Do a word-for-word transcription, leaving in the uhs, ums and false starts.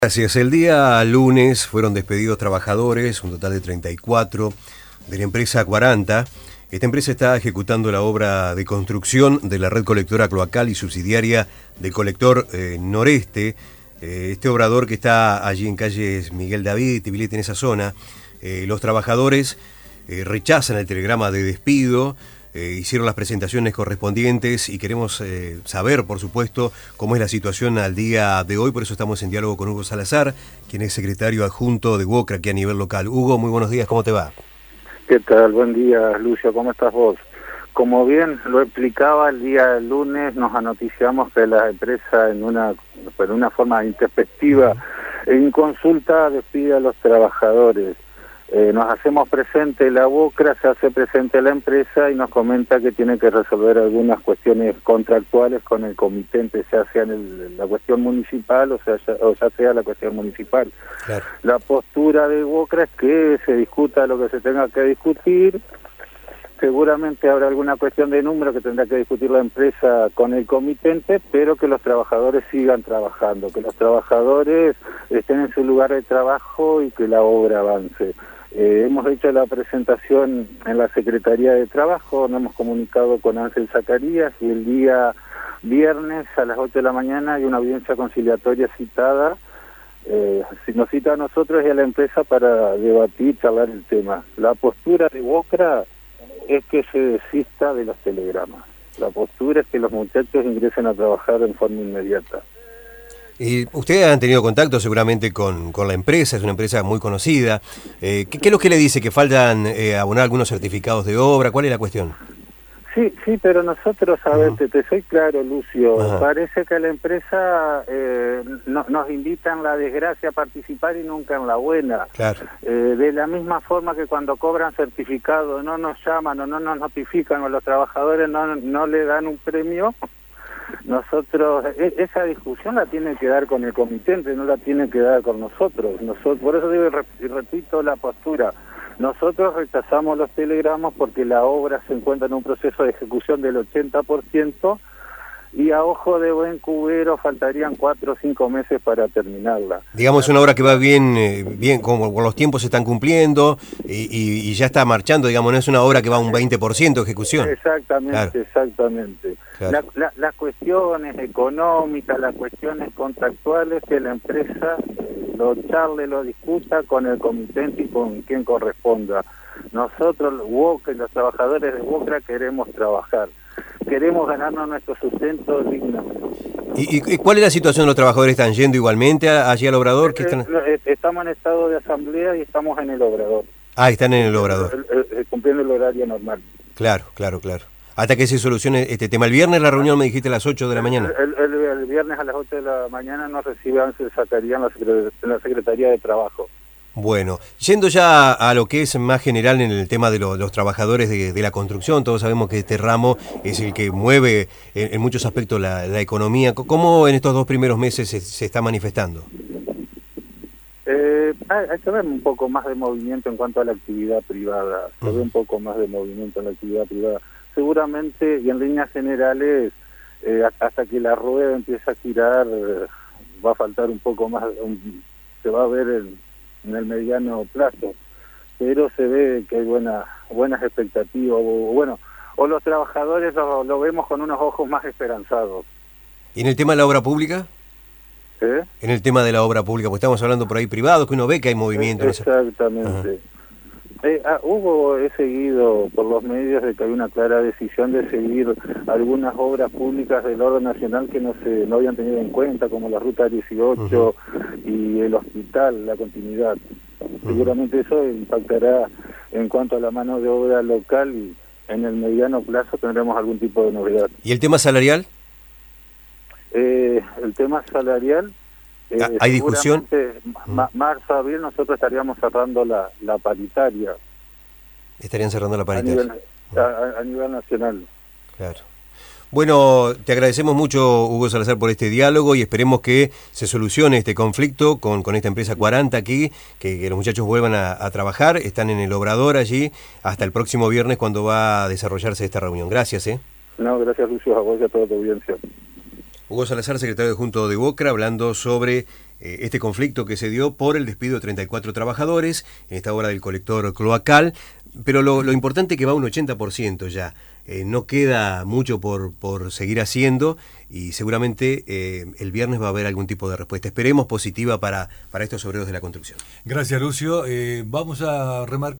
Gracias. El día lunes fueron despedidos trabajadores, un total de treinta y cuatro, de la empresa cuarenta. Esta empresa está ejecutando la obra de construcción de la red colectora cloacal y subsidiaria del colector eh, noreste. Eh, este obrador que está allí en calles Miguel David y Tibilete, en esa zona. Eh, los trabajadores eh, rechazan el telegrama de despido. Eh, hicieron las presentaciones correspondientes y queremos eh, saber, por supuesto, cómo es la situación al día de hoy. Por eso estamos en diálogo con Hugo Salazar, quien es secretario adjunto de WOCRA aquí a nivel local. Hugo, muy buenos días, ¿cómo te va? ¿Qué tal? Buen día, Lucio, ¿cómo estás vos? Como bien lo explicaba, el día lunes nos anoticiamos que la empresa, en una, en una forma introspectiva, en consulta, despide a los trabajadores. Eh, nos hacemos presente la WOCRA, se hace presente la empresa y nos comenta que tiene que resolver algunas cuestiones contractuales con el comitente, ya sea en el, la cuestión municipal o, sea, ya, o ya sea la cuestión municipal. Claro. La postura de WOCRA es que se discuta lo que se tenga que discutir. Seguramente habrá alguna cuestión de número que tendrá que discutir la empresa con el comitente, pero que los trabajadores sigan trabajando, que los trabajadores estén en su lugar de trabajo y que la obra avance. Eh, hemos hecho la presentación en la Secretaría de Trabajo, nos hemos comunicado con Ángel Zacarías y el día viernes a las ocho de la mañana hay una audiencia conciliatoria citada. Eh, nos cita a nosotros y a la empresa para debatir, charlar el tema. La postura de WOCRA es que se desista de los telegramas. La postura es que los muchachos ingresen a trabajar en forma inmediata. Y ustedes han tenido contacto seguramente con, con la empresa, es una empresa muy conocida. Eh, ¿qué, ¿Qué es lo que le dice? ¿Que faltan eh, abonar algunos certificados de obra? ¿Cuál es la cuestión? Sí, sí, pero nosotros, a ver, uh-huh. te, te soy claro, Lucio, uh-huh. parece que la empresa eh, no, nos invita en la desgracia a participar y nunca en la buena. Claro. Eh, de la misma forma que cuando cobran certificado no nos llaman o no nos notifican o los trabajadores no, no le dan un premio, nosotros, esa discusión la tiene que dar con el comitente, no la tiene que dar con nosotros. nosotros por eso digo y repito la postura. Nosotros rechazamos los telegramas porque la obra se encuentra en un proceso de ejecución del ochenta por ciento y a ojo de buen cubero faltarían cuatro o cinco meses para terminarla. Digamos, una obra que va bien, eh, bien como los tiempos se están cumpliendo y, y, y ya está marchando, digamos, no es una obra que va a un veinte por ciento de ejecución. Exactamente, claro. exactamente. Claro. La, la, las cuestiones económicas, las cuestiones contractuales, que la empresa eh, lo charle, lo discuta con el comitente y con quien corresponda. Nosotros, WOCRA, los trabajadores de WOCRA, queremos trabajar. Queremos ganarnos nuestro sustento dignamente. ¿Y, y cuál es la situación de los trabajadores? ¿Están yendo igualmente allí al obrador? ¿Qué están... Estamos en estado de asamblea y estamos en el obrador. Ah, están en el obrador. El, el, el, cumpliendo el horario normal. Claro, claro, claro. Hasta que se solucione este tema. El viernes la reunión me dijiste a las ocho de la mañana. El, el, el, el viernes a las ocho de la mañana nos recibe Ángel Zacarías en la, secre, en la Secretaría de Trabajo. Bueno, yendo ya a lo que es más general en el tema de lo, los trabajadores de, de la construcción, todos sabemos que este ramo es el que mueve en, en muchos aspectos la, la economía. ¿Cómo en estos dos primeros meses se, se está manifestando? Eh, hay, hay que ver un poco más de movimiento en cuanto a la actividad privada, se uh-huh. ve un poco más de movimiento en la actividad privada. Seguramente, y en líneas generales, eh, hasta que la rueda empiece a girar, eh, va a faltar un poco más, un, se va a ver el en el mediano plazo, pero se ve que hay buena, buenas expectativas, o bueno, o los trabajadores lo, lo vemos con unos ojos más esperanzados. ¿Y en el tema de la obra pública? ¿Eh? En el tema de la obra pública, pues estamos hablando por ahí privado, que uno ve que hay movimiento. Exactamente. Eh, ah, hubo, he seguido por los medios de que hay una clara decisión de seguir algunas obras públicas del orden nacional que no se no habían tenido en cuenta, como la Ruta dieciocho uh-huh. y el hospital, la continuidad. Uh-huh. Seguramente eso impactará en cuanto a la mano de obra local y en el mediano plazo tendremos algún tipo de novedad. ¿Y el tema salarial? Eh, el tema salarial... Eh, ¿Hay discusión? Ma marzo, abril, nosotros estaríamos cerrando la, la paritaria. Estarían cerrando la paritaria. A nivel, a, a nivel nacional. Claro. Bueno, te agradecemos mucho, Hugo Salazar, por este diálogo y esperemos que se solucione este conflicto con, con esta empresa cuarenta aquí, que, que los muchachos vuelvan a, a trabajar, están en el obrador allí, hasta el próximo viernes cuando va a desarrollarse esta reunión. Gracias, ¿eh? No, gracias, Lucio, a vos y a toda tu audiencia. Hugo Salazar, secretario adjunto de WOCRA, hablando sobre eh, este conflicto que se dio por el despido de treinta y cuatro trabajadores en esta obra del colector cloacal, pero lo, lo importante es que va un ochenta por ciento ya. Eh, no queda mucho por, por seguir haciendo y seguramente eh, el viernes va a haber algún tipo de respuesta. Esperemos positiva para, para estos obreros de la construcción. Gracias, Lucio. Eh, vamos a remarcar